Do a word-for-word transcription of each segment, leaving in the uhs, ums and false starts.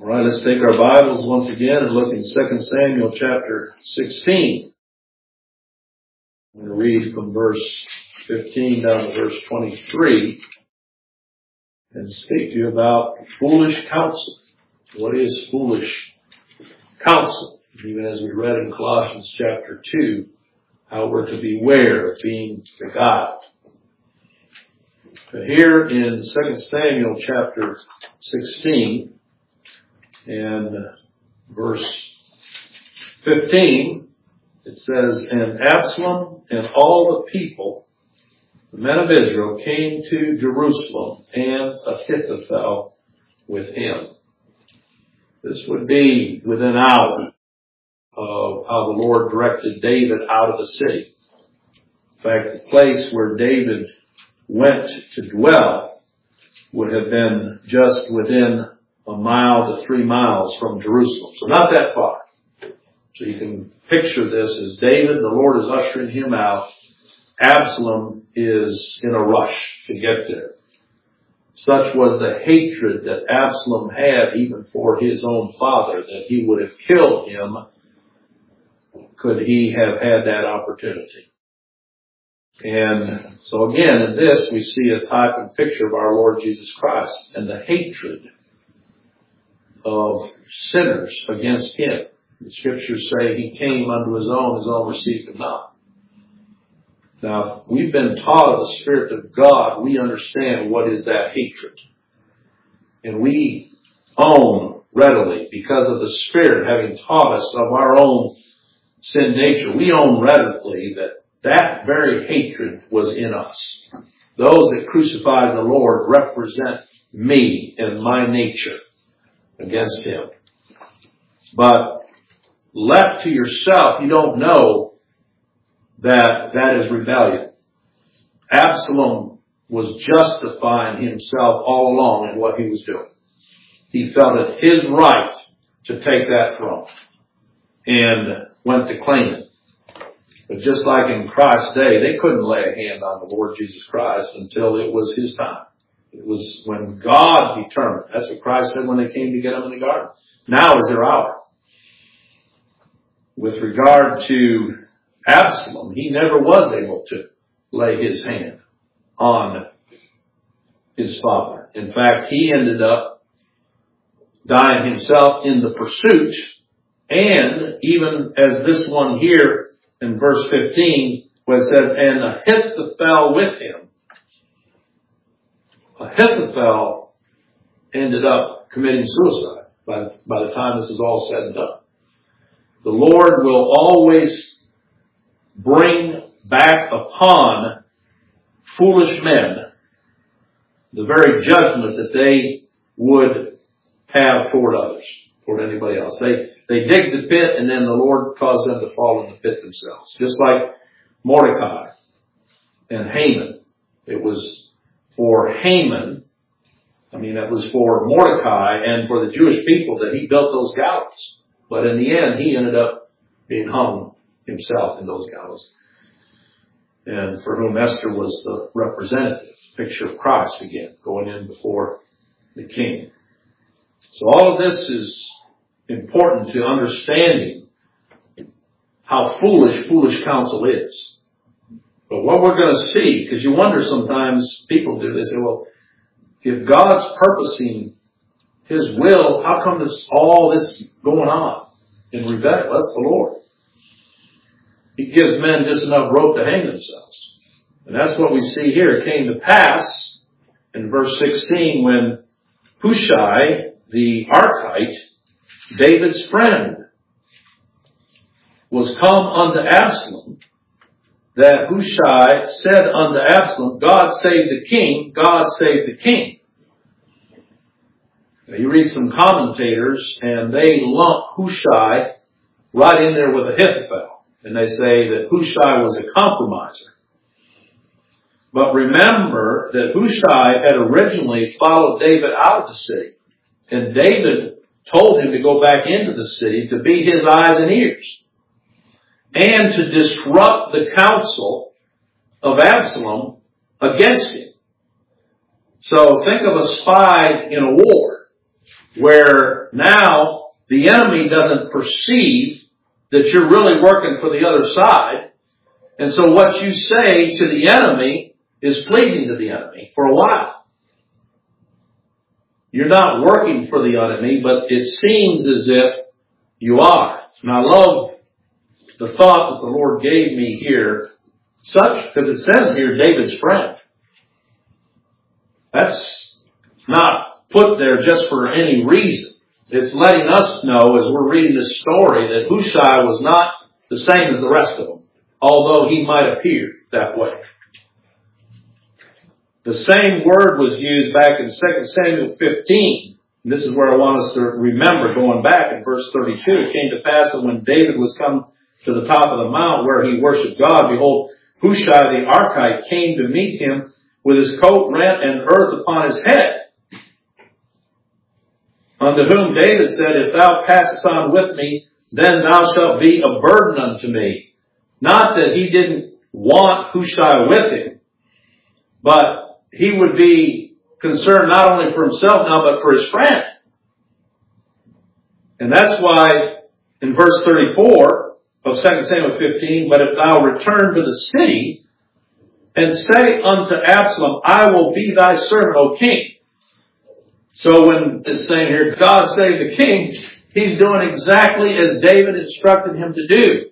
All right, let's take our Bibles once again and look in Second Samuel chapter sixteen. I'm going to read from verse fifteen down to verse twenty-three and speak to you about foolish counsel. What is foolish counsel? Even as we read in Colossians chapter two, how we're to beware of being beguiled. But here in Second Samuel chapter sixteen, and verse fifteen, it says, "And Absalom and all the people, the men of Israel, came to Jerusalem, and Ahithophel with him." This would be within an hour of how the Lord directed David out of the city. In fact, the place where David went to dwell would have been just within a mile to three miles from Jerusalem. So not that far. So you can picture this as David, the Lord is ushering him out. Absalom is in a rush to get there. Such was the hatred that Absalom had even for his own father, that he would have killed him could he have had that opportunity. And so again, in this we see a type and picture of our Lord Jesus Christ and the hatred of sinners against him. The scriptures say he came unto his own, his own received him not. Now, if we've been taught of the Spirit of God, we understand what is that hatred. And we own readily, because of the Spirit having taught us of our own sin nature, we own readily that that very hatred was in us. Those that crucified the Lord represent me and my nature against him. But left to yourself, you don't know that that is rebellion. Absalom was justifying himself all along in what he was doing. He felt it his right to take that throne and went to claim it. But just like in Christ's day, they couldn't lay a hand on the Lord Jesus Christ until it was his time. It was when God determined. That's what Christ said when they came to get him in the garden. Now is their hour. With regard to Absalom, he never was able to lay his hand on his father. In fact, he ended up dying himself in the pursuit. And even as this one here in verse fifteen, where it says, "And Ahithophel with him," Ahithophel ended up committing suicide by, by the time this is all said and done. The Lord will always bring back upon foolish men the very judgment that they would have toward others, toward anybody else. They, they dig the pit, and then the Lord caused them to fall in the pit themselves. Just like Mordecai and Haman. It was for Haman, I mean, it was for Mordecai and for the Jewish people that he built those gallows. But in the end, he ended up being hung himself in those gallows. And for whom Esther was the representative, picture of Christ again, going in before the king. So all of this is important to understanding how foolish, foolish counsel is. But what we're going to see, because you wonder sometimes, people do, they say, well, if God's purposing his will, how come there's all this going on in rebellion? That's the Lord. He gives men just enough rope to hang themselves. And that's what we see here. It came to pass in verse sixteen when Hushai, the Archite, David's friend, was come unto Absalom, that Hushai said unto Absalom, "God save the king, God save the king." Now, you read some commentators, and they lump Hushai right in there with Ahithophel. And they say that Hushai was a compromiser. But remember that Hushai had originally followed David out of the city. And David told him to go back into the city to be his eyes and ears, and to disrupt the counsel of Absalom against him. So think of a spy in a war. where now the enemy doesn't perceive that you're really working for the other side. And so what you say to the enemy is pleasing to the enemy for a while. You're not working for the enemy, but it seems as if you are. And I love the thought that the Lord gave me here, such, because it says here, David's friend. That's not put there just for any reason. It's letting us know as we're reading this story that Hushai was not the same as the rest of them, although he might appear that way. The same word was used back in Second Samuel fifteen. And this is where I want us to remember, going back in verse thirty-two. It came to pass that when David was come to the top of the mount where he worshipped God, behold, Hushai the Archite came to meet him with his coat rent and earth upon his head. Unto whom David said, If thou passest on with me, then thou shalt be a burden unto me. Not that he didn't want Hushai with him, but he would be concerned not only for himself now, but for his friend. And that's why in verse thirty-four of Second Samuel fifteen, But if thou return to the city, and say unto Absalom, I will be thy servant, O king. So when it's saying here, God save the king, he's doing exactly as David instructed him to do.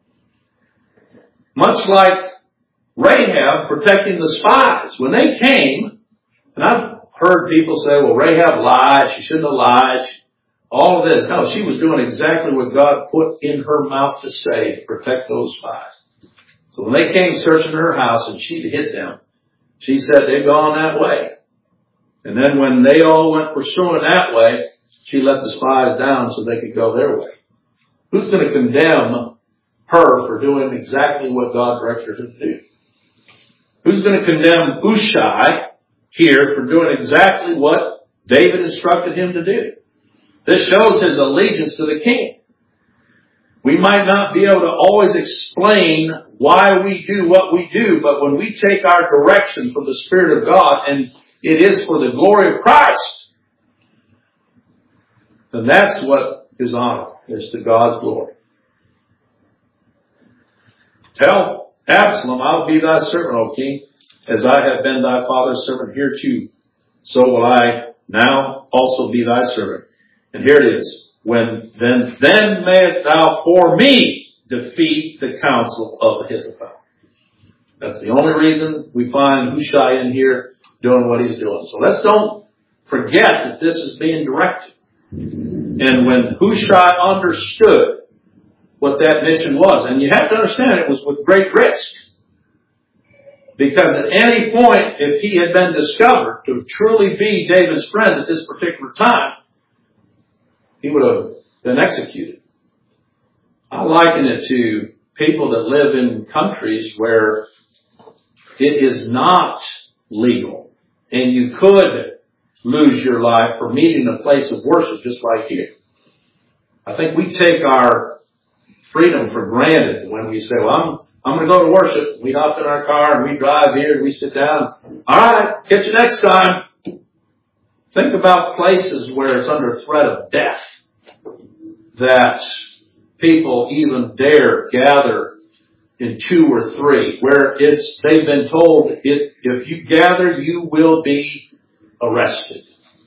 Much like Rahab protecting the spies. When they came, and I've heard people say, well, Rahab lied, she shouldn't have lied, all of this. No, she was doing exactly what God put in her mouth to say to protect those spies. So when they came searching her house and she'd hit them, she said they'd gone that way. And then when they all went pursuing that way, she let the spies down so they could go their way. Who's going to condemn her for doing exactly what God directed her to do? Who's going to condemn Hushai here for doing exactly what David instructed him to do? This shows his allegiance to the king. We might not be able to always explain why we do what we do, but when we take our direction from the Spirit of God, and it is for the glory of Christ, then that's what is honor, is to God's glory. Tell Absalom, I'll be thy servant, O king, as I have been thy father's servant hereto. So will I now also be thy servant. And here it is. When then, then mayest thou for me defeat the counsel of Ahithophel. That's the only reason we find Hushai in here doing what he's doing. So let's don't forget that this is being directed. And when Hushai understood what that mission was, and you have to understand it was with great risk. Because at any point, if he had been discovered to truly be David's friend at this particular time, he would have been executed. I liken it to people that live in countries where it is not legal. And you could lose your life for meeting a place of worship just like here. I think we take our freedom for granted when we say, well, I'm, I'm going to go to worship. We hop in our car and we drive here and we sit down. All right, catch you next time. Think about places where it's under threat of death that people even dare gather in two or three, where it's they've been told it, if you gather, you will be arrested.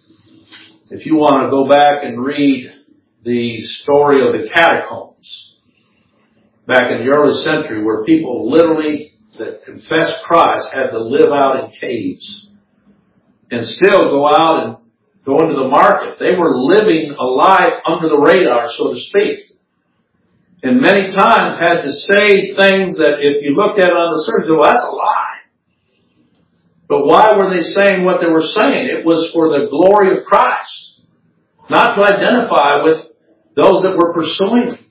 If you want to go back and read the story of the catacombs back in the early century, where people literally that confessed Christ had to live out in caves and still go out and go into the market. They were living a life under the radar, so to speak. And many times had to say things that if you looked at it on the surface, well, that's a lie. But why were they saying what they were saying? It was for the glory of Christ, not to identify with those that were pursuing Him.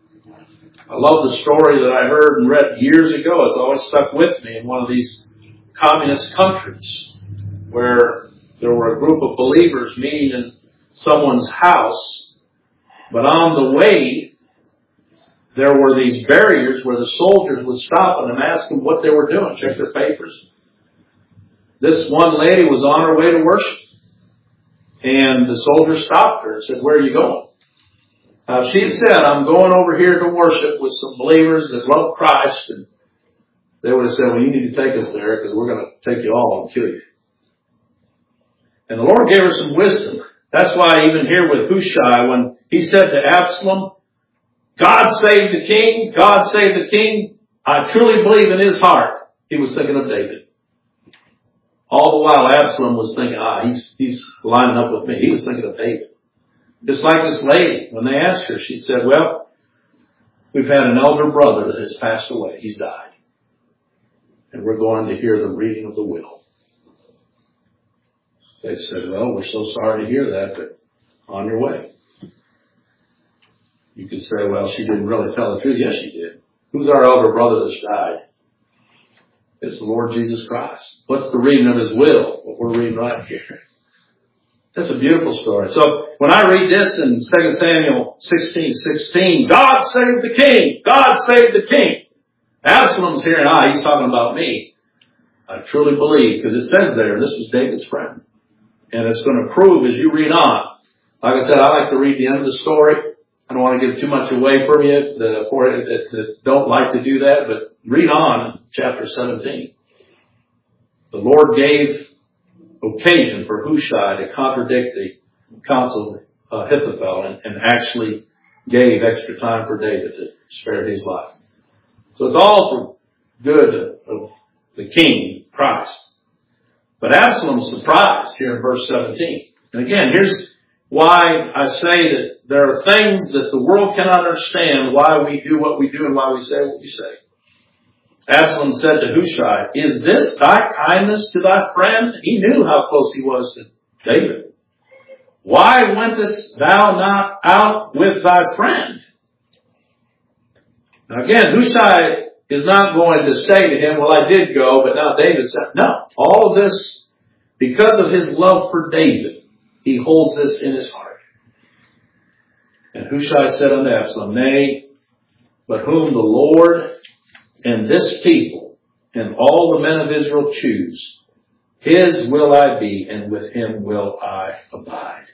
I love the story that I heard and read years ago. It's always stuck with me in one of these communist countries where there were a group of believers meeting in someone's house, but on the way, there were these barriers where the soldiers would stop them and ask them what they were doing, check their papers. This one lady was on her way to worship. And the soldier stopped her and said, where are you going? Uh, she had said, I'm going over here to worship with some believers that love Christ. And they would have said, well, you need to take us there because we're going to take you all and kill you. And the Lord gave her some wisdom. That's why even here with Hushai, when he said to Absalom, God save the king, God save the king, I truly believe in his heart he was thinking of David. All the while Absalom was thinking, ah, he's, he's lining up with me. He was thinking of David. Just like this lady, when they asked her, she said, well, we've had an elder brother that has passed away. He's died. And we're going to hear the reading of the will. They said, well, we're so sorry to hear that, but on your way. You could say, well, she didn't really tell the truth. Yes, she did. Who's our elder brother that's died? It's the Lord Jesus Christ. What's the reading of his will? What we're reading right here. That's a beautiful story. So when I read this in Second Samuel sixteen sixteen, God save the king! God save the king! Absalom's here and I, he's talking about me. I truly believe, because it says there, this was David's friend. And it's going to prove as you read on. Like I said, I like to read the end of the story. I don't want to give too much away from you that, that, that don't like to do that, but read on in chapter seventeen. The Lord gave occasion for Hushai to contradict the counsel of Ahithophel and, and actually gave extra time for David to spare his life. So it's all for good of, of the king, Christ. But Absalom's surprised here in verse seventeen. And again, here's why I say that there are things that the world cannot understand why we do what we do and why we say what we say. Absalom said to Hushai, is this thy kindness to thy friend? He knew how close he was to David. Why wentest thou not out with thy friend? Now again, Hushai is not going to say to him, well, I did go, but now David said, no. All of this, because of his love for David, he holds this in his heart. And Hushai said unto Absalom, nay, but whom the Lord and this people and all the men of Israel choose, his will I be, and with him will I abide.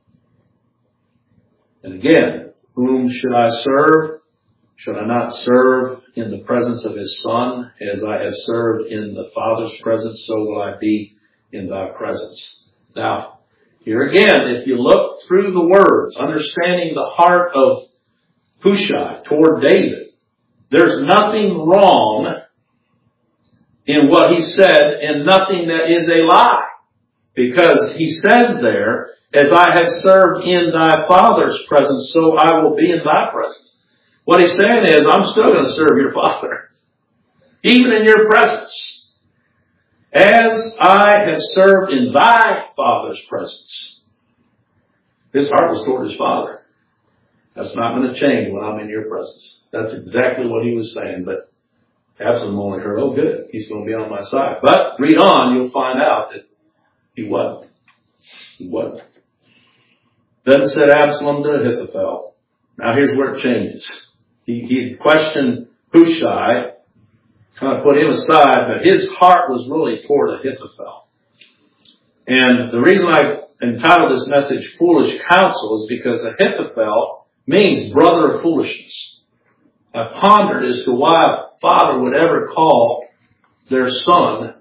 And again, whom should I serve? Should I not serve in the presence of his son? As I have served in the Father's presence, so will I be in thy presence. Now, here again, if you look through the words, understanding the heart of Hushai toward David, there's nothing wrong in what he said and nothing that is a lie. Because he says there, as I have served in thy Father's presence, so I will be in thy presence. What he's saying is, I'm still going to serve your Father, even in your presence. As I have served in thy Father's presence. His heart was toward his Father. That's not going to change when I'm in your presence. That's exactly what he was saying. But Absalom only heard, oh good, he's going to be on my side. But read on, you'll find out that he wasn't. He wasn't. Then said Absalom to Ahithophel. Now here's where it changes. He, he had questioned Hushai, kind of put him aside, but his heart was really toward Ahithophel. And the reason I entitled this message Foolish Counsel is because Ahithophel means brother of foolishness. I pondered as to why a father would ever call their son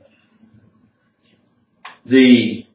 the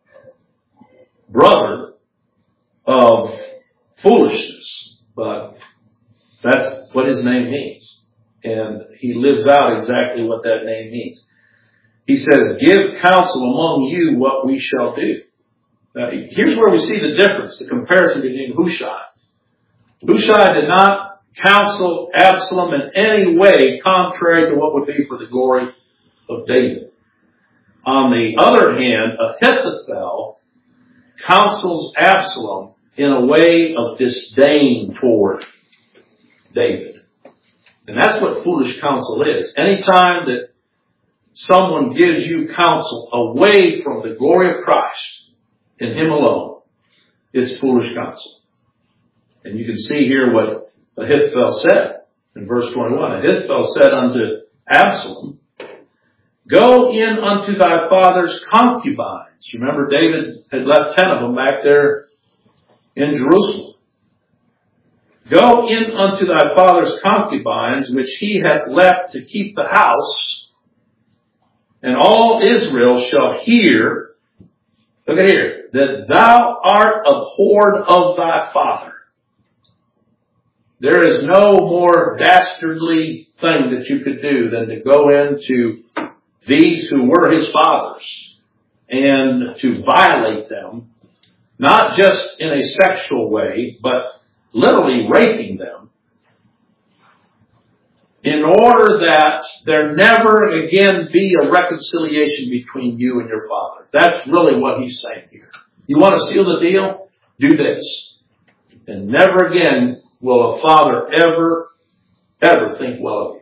brother of foolishness. But that's what his name means. And he lives out exactly what that name means. He says, give counsel among you what we shall do. Now, here's where we see the difference, the comparison between Hushai. Hushai did not counsel Absalom in any way contrary to what would be for the glory of David. On the other hand, Ahithophel counsels Absalom in a way of disdain toward David. And that's what foolish counsel is. Anytime that someone gives you counsel away from the glory of Christ in him alone, it's foolish counsel. And you can see here what Ahithophel said in verse twenty-one. Ahithophel said unto Absalom, Go in unto thy father's concubines. You remember David had left ten of them back there in Jerusalem. Go in unto thy father's concubines, which he hath left to keep the house, and all Israel shall hear, look at here, that thou art abhorred of thy father. There is no more dastardly thing that you could do than to go into these who were his fathers and to violate them, not just in a sexual way, but literally raping them, in order that there never again be a reconciliation between you and your father. That's really what he's saying here. You want to seal the deal? Do this. And never again will a father ever, ever think well of you.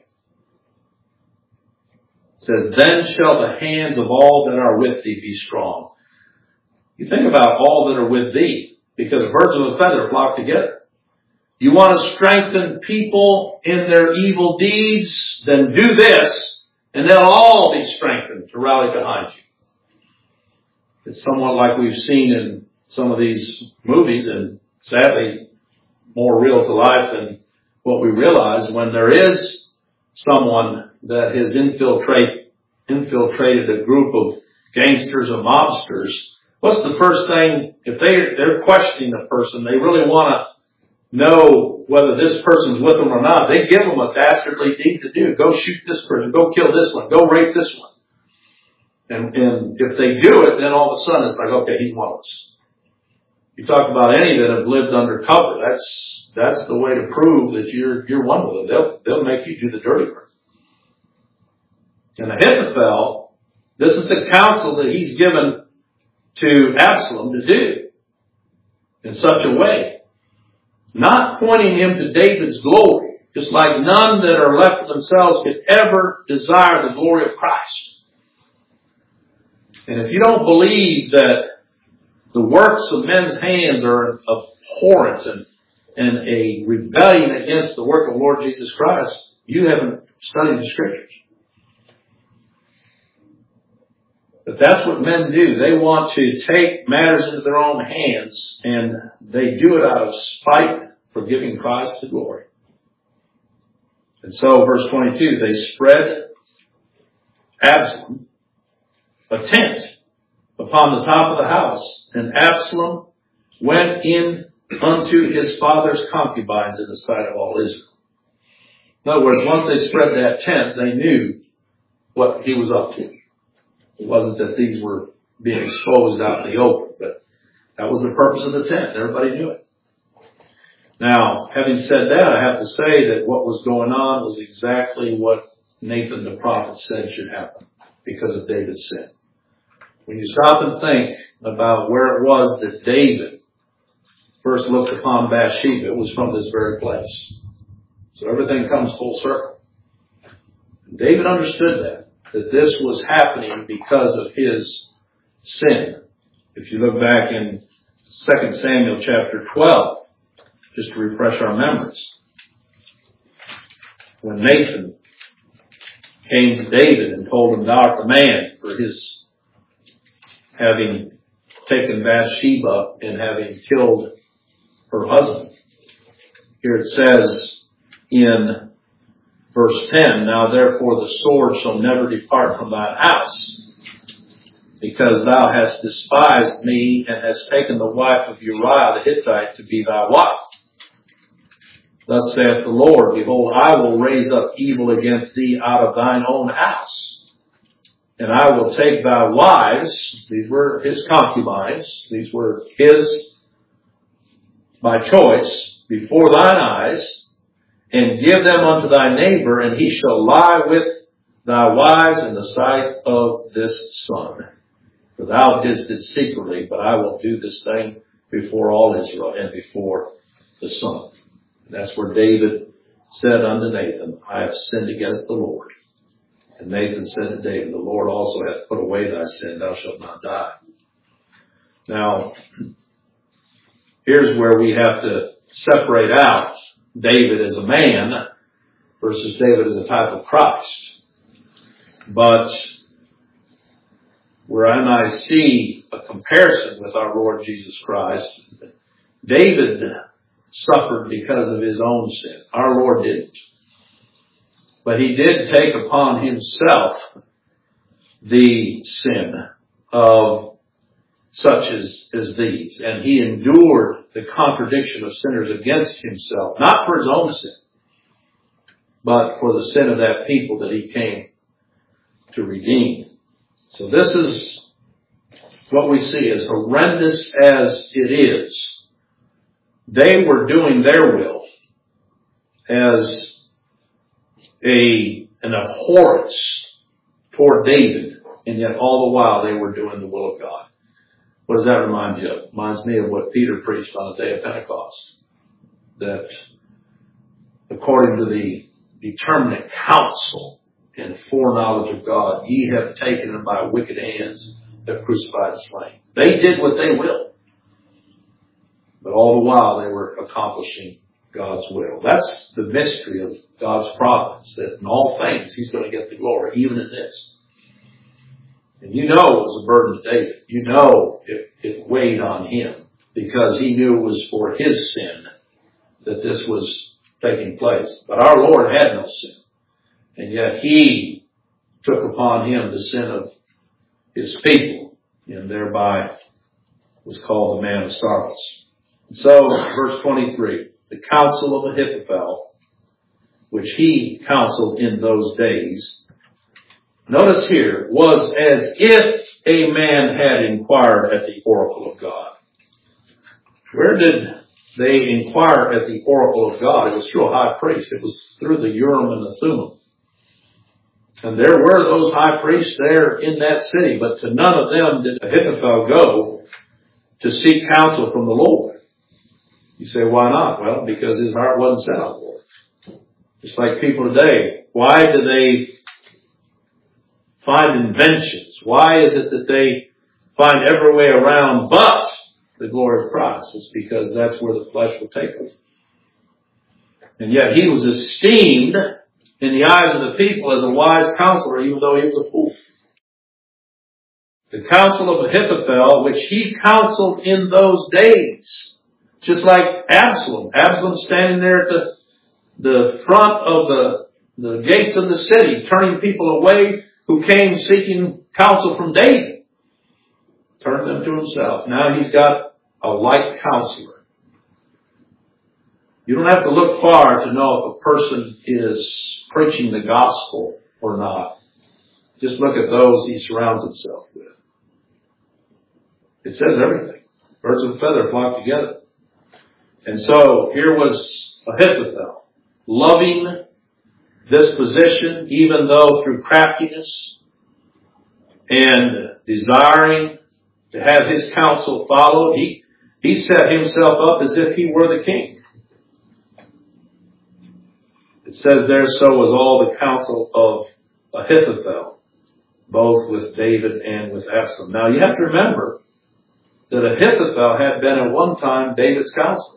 It says, then shall the hands of all that are with thee be strong. You think about all that are with thee, because birds of a feather flock together. You want to strengthen people in their evil deeds? Then do this, and they'll all be strengthened to rally behind you. It's somewhat like we've seen in some of these movies, and sadly more real to life than what we realize, when there is someone that has infiltrate, infiltrated a group of gangsters or mobsters. What's the first thing, if they, they're questioning a person, they really want to know whether this person's with them or not, they give them a dastardly deed to do. Go shoot this person. Go kill this one. Go rape this one. And, and if they do it, then all of a sudden it's like, okay, he's one of us. You talk about any that have lived undercover. That's, that's the way to prove that you're, you're one of them. They'll, they'll make you do the dirty work. And Ahithophel, this is the counsel that he's given to Absalom to do in such a way. Not pointing him to David's glory, just like none that are left to themselves could ever desire the glory of Christ. And if you don't believe that the works of men's hands are abhorrence and, and a rebellion against the work of Lord Jesus Christ, you haven't studied the Scriptures. But that's what men do. They want to take matters into their own hands, and they do it out of spite for giving Christ the glory. And so, verse twenty-two, they spread Absalom a tent upon the top of the house, and Absalom went in unto his father's concubines in the sight of all Israel. In other words, once they spread that tent, they knew what he was up to. It wasn't that these were being exposed out in the open, but that was the purpose of the tent. Everybody knew it. Now, having said that, I have to say that what was going on was exactly what Nathan the prophet said should happen because of David's sin. When you stop and think about where it was that David first looked upon Bathsheba, it was from this very place. So everything comes full circle. And David understood that. That this was happening because of his sin. If you look back in Second Samuel chapter twelve, just to refresh our memories, when Nathan came to David and told him, thou art the man for his having taken Bathsheba and having killed her husband. Here it says in verse ten, now therefore the sword shall never depart from thine house, because thou hast despised me and hast taken the wife of Uriah the Hittite to be thy wife. Thus saith the Lord, behold, I will raise up evil against thee out of thine own house, and I will take thy wives, these were his concubines, these were his by choice, before thine eyes, and give them unto thy neighbor, and he shall lie with thy wives in the sight of this son. For thou didst it secretly, but I will do this thing before all Israel and before the son. And that's where David said unto Nathan, I have sinned against the Lord. And Nathan said to David, the Lord also hath put away thy sin, thou shalt not die. Now, here's where we have to separate out David as a man versus David as a type of Christ. But wherein I see a comparison with our Lord Jesus Christ. David suffered because of his own sin. Our Lord didn't. But he did take upon himself the sin of such as, as these. And he endured the contradiction of sinners against himself, not for his own sin, but for the sin of that people that he came to redeem. So this is what we see. As horrendous as it is, they were doing their will as a an abhorrence toward David, and yet all the while they were doing the will of God. What does that remind you of? It reminds me of what Peter preached on the day of Pentecost. That according to the determinate counsel and foreknowledge of God, ye have taken them by wicked hands, have crucified and slain. They did what they will. But all the while they were accomplishing God's will. That's the mystery of God's providence, that in all things He's going to get the glory, even in this. And you know it was a burden to David. You know it, it weighed on him because he knew it was for his sin that this was taking place. But our Lord had no sin. And yet He took upon Him the sin of His people, and thereby was called the man of sorrows. And so, verse twenty-three, the counsel of Ahithophel, which he counseled in those days, notice here, was as if a man had inquired at the oracle of God. Where did they inquire at the oracle of God? It was through a high priest. It was through the Urim and the Thummim. And there were those high priests there in that city, but to none of them did Ahithophel go to seek counsel from the Lord. You say, why not? Well, because his heart wasn't set on the Lord. Just like people today, why do they find inventions? Why is it that they find every way around but the glory of Christ? It's because that's where the flesh will take them. And yet he was esteemed in the eyes of the people as a wise counselor, even though he was a fool. The counsel of Ahithophel, which he counseled in those days, just like Absalom. Absalom standing there at the, the front of the, the gates of the city, turning people away who came seeking counsel from David. Turned them to himself. Now he's got a like counselor. You don't have to look far to know if a person is preaching the gospel or not. Just look at those he surrounds himself with. It says everything. Birds of a feather flock together. And so here was Ahithophel, loving this position, even though through craftiness, and desiring to have his counsel followed, he, he set himself up as if he were the king. It says there, so was all the counsel of Ahithophel, both with David and with Absalom. Now you have to remember that Ahithophel had been at one time David's counselor.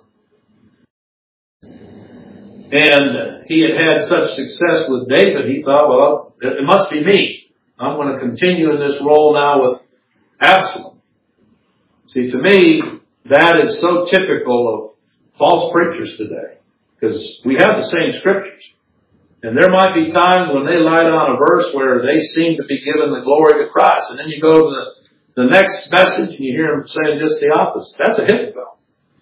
And he had had such success with David, he thought, well, it must be me. I'm going to continue in this role now with Absalom. See, to me, that is so typical of false preachers today. Because we have the same scriptures. And there might be times when they light on a verse where they seem to be giving the glory to Christ. And then you go to the, the next message and you hear them saying just the opposite. That's Ahithophel.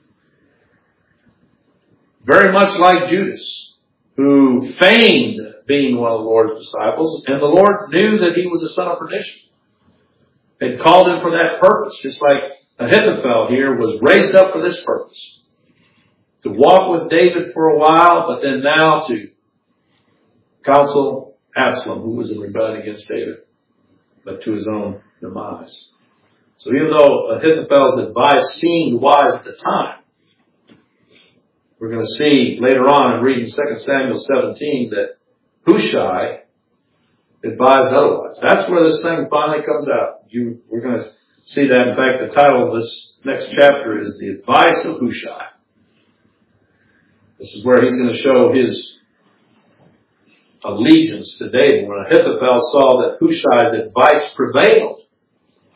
Very much like Judas, who feigned being one of the Lord's disciples, and the Lord knew that he was a son of perdition. Had called him for that purpose, just like Ahithophel here was raised up for this purpose. To walk with David for a while, but then now to counsel Absalom, who was in rebellion against David, but to his own demise. So even though Ahithophel's advice seemed wise at the time, we're going to see later on in reading Second Samuel seventeen that Hushai advised otherwise. That's where this thing finally comes out. You, we're going to see that. In fact, the title of this next chapter is The Advice of Hushai. This is where he's going to show his allegiance to David. When Ahithophel saw that Hushai's advice prevailed,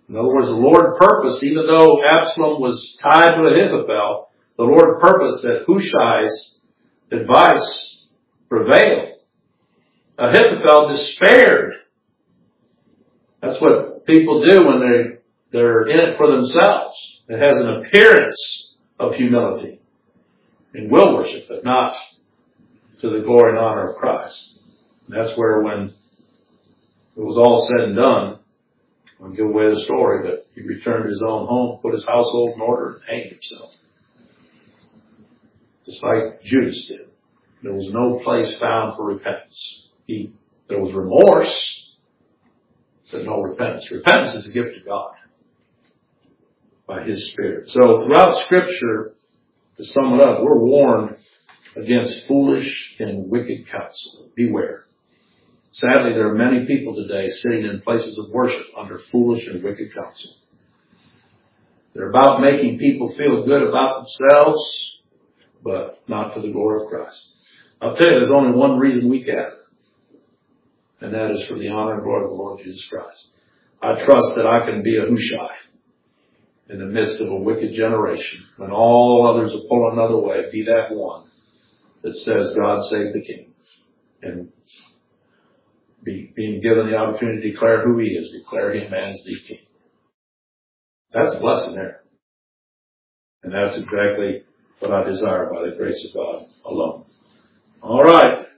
In other words, the Lord purposed, even though Absalom was tied to Ahithophel, the Lord purposed that Hushai's advice prevailed. Ahithophel despaired. That's what people do when they, they're in it for themselves. It has an appearance of humility and will worship, but not to the glory and honor of Christ. And that's where, when it was all said and done, I'll give away the story, but he returned to his own home, put his household in order, and hanged himself. Just like Judas did. There was no place found for repentance. He, there was remorse, but no repentance. Repentance is a gift of God by His Spirit. So throughout Scripture, to sum it up, we're warned against foolish and wicked counsel. Beware. Sadly, there are many people today sitting in places of worship under foolish and wicked counsel. They're about making people feel good about themselves, but not for the glory of Christ. I'll tell you, there's only one reason we gather, and that is for the honor and glory of the Lord Jesus Christ. I trust that I can be a Hushai in the midst of a wicked generation, when all others are pulling another way. Be that one that says, God save the King, and be, being given the opportunity to declare who He is, declare Him as the King. That's a blessing there. And that's exactly what I desire by the grace of God alone. All right.